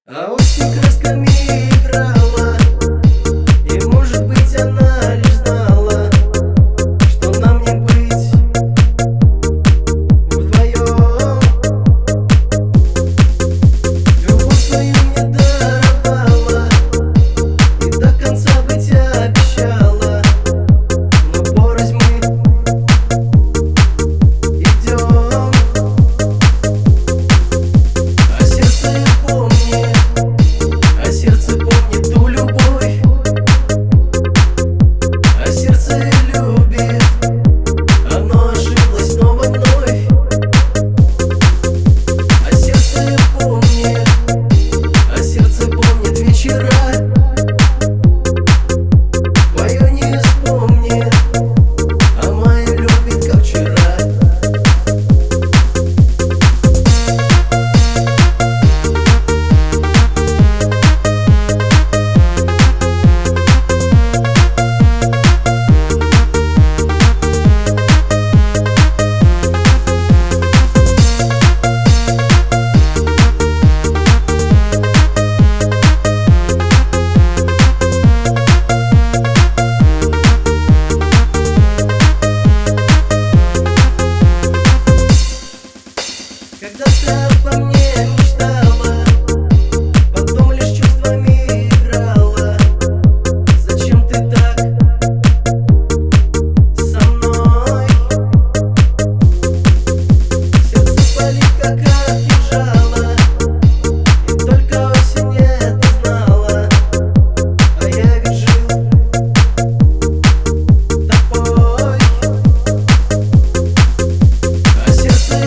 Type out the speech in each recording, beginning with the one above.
А осень красками играла, и, может быть, она лишь знала, что нам не быть вдвоем. Любовь свою мне даровала и до конца быть обещала, но порознь мы идем. А сердце помнит, а сердце помнит ту любовь, а сердце любит, оно ошиблось снова вновь. А сердце помнит вечера, твое не вспомнит, а мое любит, как вчера. Когда-то обо мне мечтала, потом лишь чувствами играла. Зачем ты так со мной? Сердце болит, как от кинжала, и только осень это знала. А я ведь жил тобой. А сердце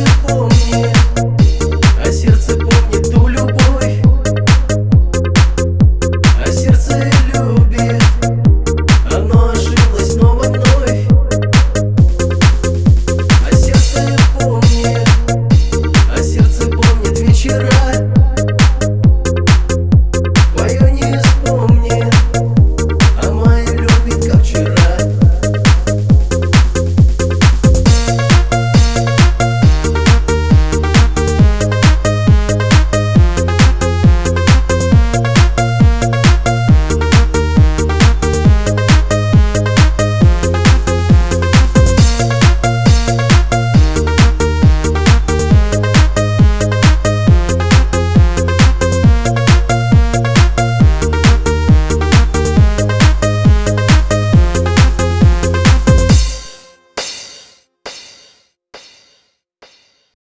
помнит ту любовь, а сердце любит, оно ошиблось снова вновь. А сердце помнит вечера,